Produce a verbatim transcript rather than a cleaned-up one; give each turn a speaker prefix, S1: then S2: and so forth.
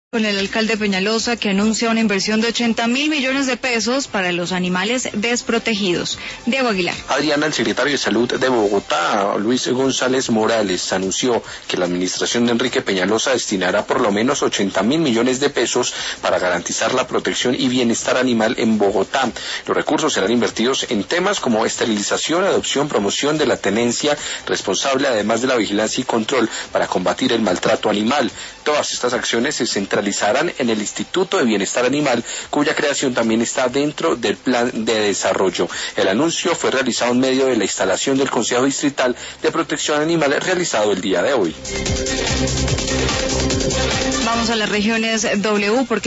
S1: Con el alcalde Peñalosa, que anuncia una inversión de ochenta mil millones de pesos para los animales desprotegidos. Diego Aguilar.
S2: Adriana, el secretario de Salud de Bogotá, Luis González Morales, anunció que la administración de Enrique Peñalosa destinará por lo menos ochenta mil millones de pesos para garantizar la protección y bienestar animal en Bogotá. Los recursos serán invertidos en temas como esterilización, adopción, promoción de la tenencia responsable, además de la vigilancia y control para combatir el maltrato animal. Todas estas acciones se centralizarán en el Instituto de Bienestar Animal, cuya creación también está dentro del plan de desarrollo. El anuncio fue realizado en medio de la instalación del Consejo Distrital de Protección Animal realizado el día de hoy.
S1: Vamos a las regiones W porque